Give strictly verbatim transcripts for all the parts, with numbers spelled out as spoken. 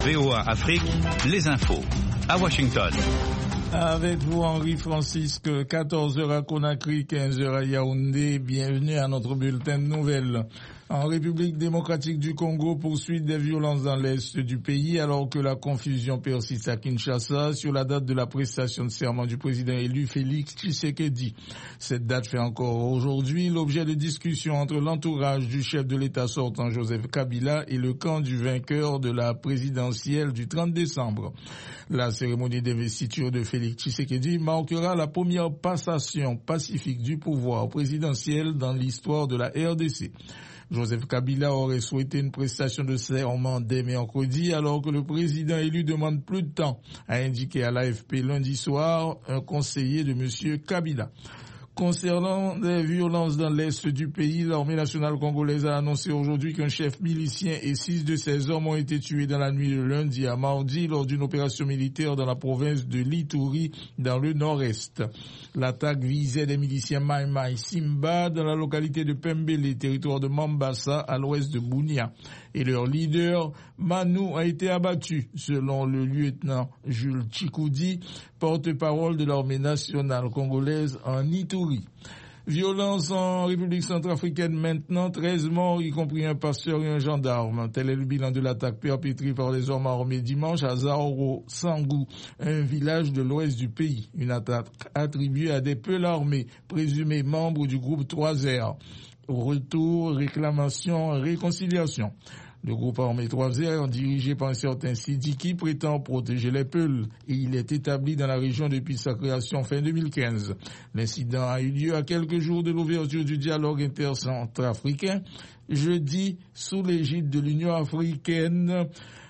V O A Afrique, les infos. À Washington. Avec vous, Henri-Francisque, quatorze heures à Conakry, quinze heures à Yaoundé. Bienvenue à notre bulletin de nouvelles. En République démocratique du Congo, poursuite des violences dans l'est du pays alors que la confusion persiste à Kinshasa sur la date de la prestation de serment du président élu Félix Tshisekedi. Cette date fait encore aujourd'hui l'objet de discussions entre l'entourage du chef de l'État sortant Joseph Kabila et le camp du vainqueur de la présidentielle du trente décembre. La cérémonie d'investiture de Félix Tshisekedi marquera la première passation pacifique du pouvoir présidentiel dans l'histoire de la R D C. Joseph Kabila aurait souhaité une prestation de serment dès mercredi alors que le président élu demande plus de temps, a indiqué à l'A F P lundi soir un conseiller de M. Kabila. Concernant les violences dans l'est du pays, l'armée nationale congolaise a annoncé aujourd'hui qu'un chef milicien et six de ses hommes ont été tués dans la nuit de lundi à mardi lors d'une opération militaire dans la province de l'Ituri, dans le nord-est. L'attaque visait des miliciens Mai Mai Simba dans la localité de Pembele, territoire de Mambasa, à l'ouest de Bunia. Et leur leader, Manu, a été abattu, selon le lieutenant Jules Chikoudi, porte-parole de l'armée nationale congolaise en Ituri. Violence en République centrafricaine maintenant, treize morts, y compris un pasteur et un gendarme. Tel est le bilan de l'attaque perpétrée par les hommes armés dimanche à Zaoro Sangou, un village de l'ouest du pays. Une attaque attribuée à des peuls armés, présumés membres du groupe trois R. Retour, réclamation, réconciliation. Le groupe armé trois R, dirigé par un certain Sidiki, prétend protéger les Peuls et il est établi dans la région depuis sa création fin deux mille quinze. L'incident a eu lieu à quelques jours de l'ouverture du dialogue intercentrafricain, jeudi, sous l'égide de l'Union africaine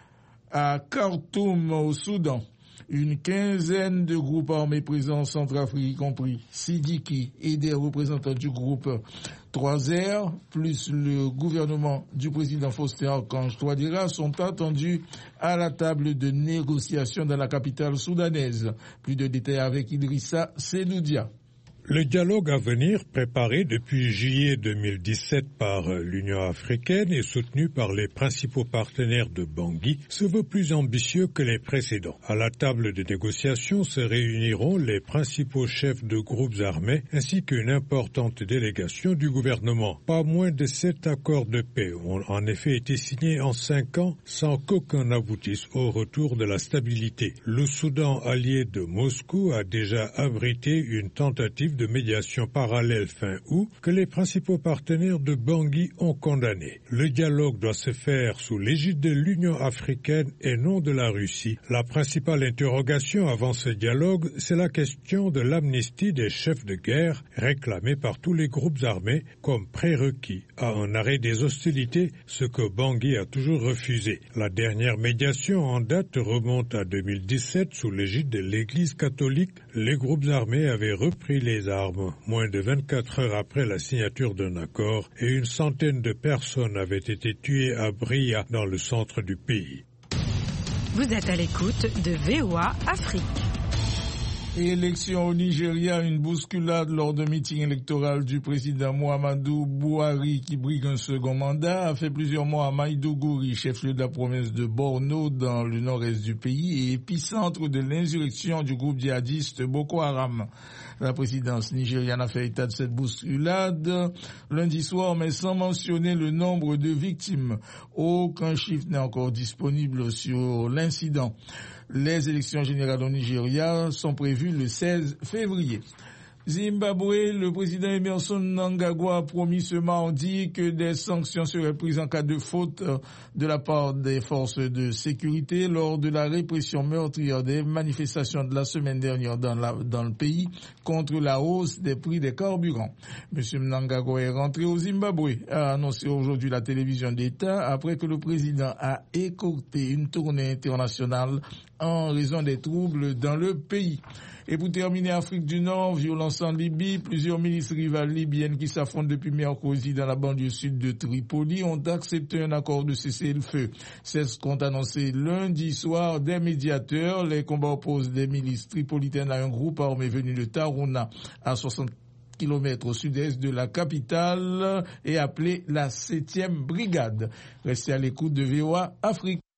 à Khartoum, au Soudan. Une quinzaine de groupes armés présents en Centrafrique, y compris Sidiki et des représentants du groupe trois R, plus le gouvernement du président Faustin Archange Touadéra, sont attendus à la table de négociation dans la capitale soudanaise. Plus de détails avec Idrissa Sedoudia. Le dialogue à venir, préparé depuis juillet deux mille dix-sept par l'Union africaine et soutenu par les principaux partenaires de Bangui, se veut plus ambitieux que les précédents. À la table de négociation se réuniront les principaux chefs de groupes armés ainsi qu'une importante délégation du gouvernement. Pas moins de sept accords de paix ont en effet été signés en cinq ans sans qu'aucun aboutisse au retour de la stabilité. Le Soudan allié de Moscou a déjà abrité une tentative de médiation parallèle fin août que les principaux partenaires de Bangui ont condamné. Le dialogue doit se faire sous l'égide de l'Union africaine et non de la Russie. La principale interrogation avant ce dialogue, c'est la question de l'amnistie des chefs de guerre réclamée par tous les groupes armés comme prérequis à un arrêt des hostilités, ce que Bangui a toujours refusé. La dernière médiation en date remonte à deux mille dix-sept sous l'égide de l'Église catholique. Les groupes armés avaient repris les armes moins de vingt-quatre heures après la signature d'un accord et une centaine de personnes avaient été tuées à Bria dans le centre du pays. Vous êtes à l'écoute de V O A Afrique. Élection au Nigeria, une bousculade lors d'un meeting électoral du président Muhammadu Buhari qui brigue un second mandat a fait plusieurs mois à Maïdougouri, chef-lieu de la province de Borno dans le nord-est du pays et épicentre de l'insurrection du groupe djihadiste Boko Haram. La présidence nigériane a fait état de cette bousculade lundi soir, mais sans mentionner le nombre de victimes. Aucun chiffre n'est encore disponible sur l'incident. Les élections générales au Nigeria sont prévues le seize février. Zimbabwe, le président Emmerson Mnangagwa a promis ce mardi que des sanctions seraient prises en cas de faute de la part des forces de sécurité lors de la répression meurtrière des manifestations de la semaine dernière dans, la, dans le pays contre la hausse des prix des carburants. Monsieur Mnangagwa est rentré au Zimbabwe, a annoncé aujourd'hui la télévision d'État après que le président a écourté une tournée internationale en raison des troubles dans le pays. Et pour terminer, Afrique du Nord, violence en Libye, plusieurs milices rivales libyennes qui s'affrontent depuis mercredi dans la banlieue sud de Tripoli ont accepté un accord de cessez-le-feu. C'est ce qu'ont annoncé lundi soir des médiateurs. Les combats opposent des milices tripolitaines à un groupe armé venu de Taruna à soixante kilomètres au sud-est de la capitale et appelé la septième brigade. Restez à l'écoute de V O A Afrique.